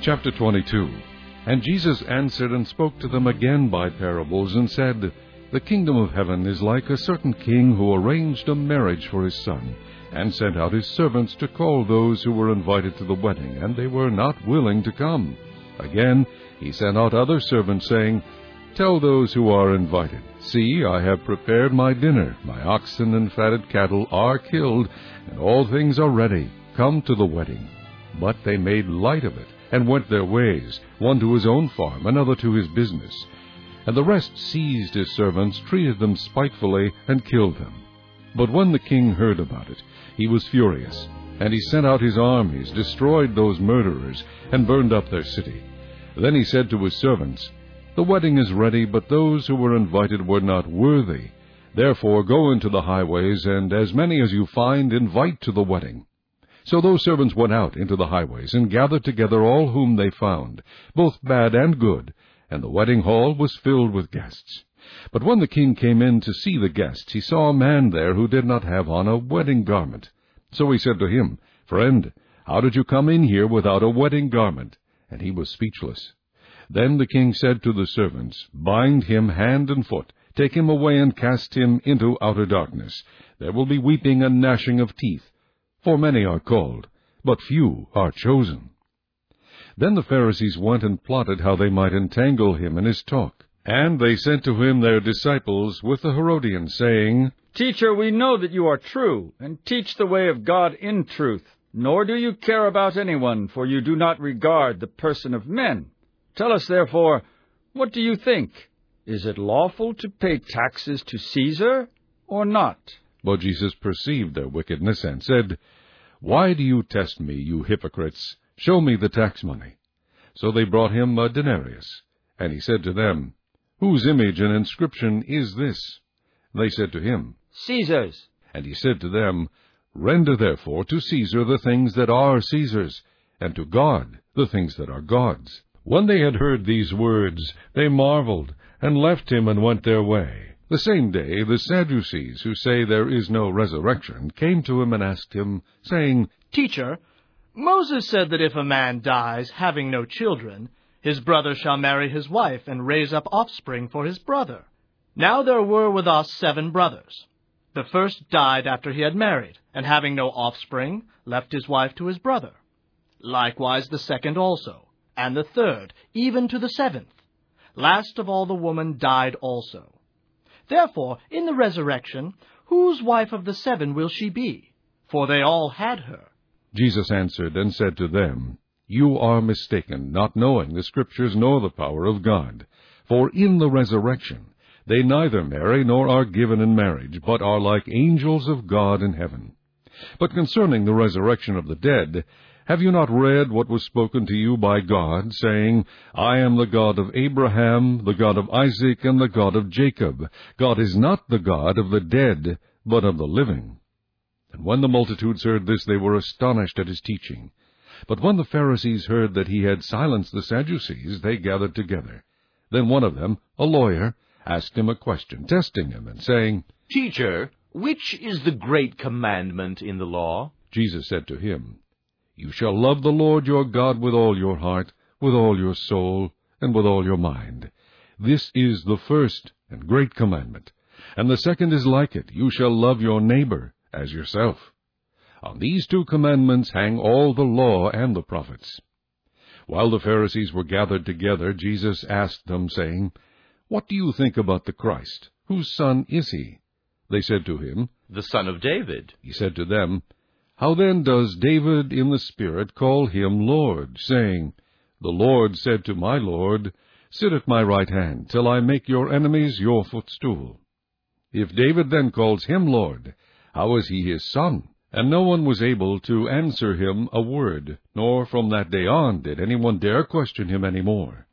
Chapter 22. And Jesus answered and spoke to them again by parables, and said, The kingdom of heaven is like a certain king who arranged a marriage for his son, and sent out his servants to call those who were invited to the wedding, and they were not willing to come. Again he sent out other servants, saying, Tell those who are invited, See, I have prepared my dinner. My oxen and fatted cattle are killed, and all things are ready. Come to the wedding. But they made light of it, and went their ways, one to his own farm, another to his business. And the rest seized his servants, treated them spitefully, and killed them. But when the king heard about it, he was furious, and he sent out his armies, destroyed those murderers, and burned up their city. Then he said to his servants, The wedding is ready, but those who were invited were not worthy. Therefore go into the highways, and as many as you find, invite to the wedding. So those servants went out into the highways, and gathered together all whom they found, both bad and good, and the wedding hall was filled with guests. But when the king came in to see the guests, he saw a man there who did not have on a wedding garment. So he said to him, Friend, how did you come in here without a wedding garment? And he was speechless. Then the king said to the servants, Bind him hand and foot, take him away and cast him into outer darkness. There will be weeping and gnashing of teeth. For many are called, but few are chosen. Then the Pharisees went and plotted how they might entangle him in his talk. And they sent to him their disciples with the Herodians, saying, Teacher, we know that you are true, and teach the way of God in truth. Nor do you care about anyone, for you do not regard the person of men. Tell us, therefore, what do you think? Is it lawful to pay taxes to Caesar, or not? But Jesus perceived their wickedness, and said, Why do you test me, you hypocrites? Show me the tax money. So they brought him a denarius. And he said to them, Whose image and inscription is this? They said to him, Caesar's. And he said to them, Render therefore to Caesar the things that are Caesar's, and to God the things that are God's. When they had heard these words, they marveled, and left him and went their way. The same day the Sadducees, who say there is no resurrection, came to him and asked him, saying, Teacher, Moses said that if a man dies having no children, his brother shall marry his wife and raise up offspring for his brother. Now there were with us 7 brothers. The first died after he had married, and having no offspring, left his wife to his brother. Likewise the second also, and the third, even to the 7th. Last of all the woman died also. Therefore, in the resurrection, whose wife of the 7 will she be? For they all had her. Jesus answered and said to them, You are mistaken, not knowing the Scriptures nor the power of God. For in the resurrection they neither marry nor are given in marriage, but are like angels of God in heaven. But concerning the resurrection of the dead, have you not read what was spoken to you by God, saying, I am the God of Abraham, the God of Isaac, and the God of Jacob. God is not the God of the dead, but of the living. And when the multitudes heard this, they were astonished at his teaching. But when the Pharisees heard that he had silenced the Sadducees, they gathered together. Then one of them, a lawyer, asked him a question, testing him, and saying, Teacher, which is the great commandment in the law? Jesus said to him, You shall love the Lord your God with all your heart, with all your soul, and with all your mind. This is the first and great commandment. And the second is like it, You shall love your neighbor as yourself. On these 2 commandments hang all the law and the prophets. While the Pharisees were gathered together, Jesus asked them, saying, What do you think about the Christ? Whose son is he? They said to him, The son of David. He said to them, How then does David in the Spirit call him Lord, saying, The Lord said to my Lord, Sit at my right hand, till I make your enemies your footstool. If David then calls him Lord, how is he his son? And no one was able to answer him a word, nor from that day on did anyone dare question him any more.